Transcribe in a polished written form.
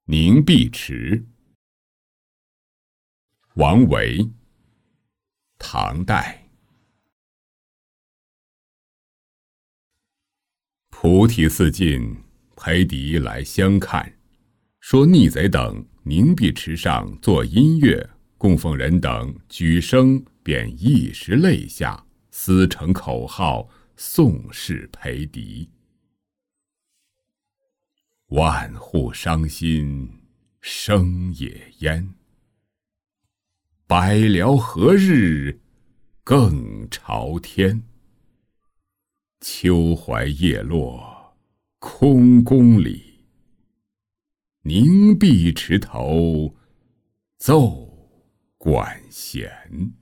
凝碧池，王维，唐代。菩提寺近，裴迪来相看，说逆贼等凝碧池上作音乐，供奉人等举声，便一时泪下，撕成口号，宋氏裴迪。万户伤心生野烟，百僚何日更朝天？秋槐叶落空宫里，凝碧池头奏管弦。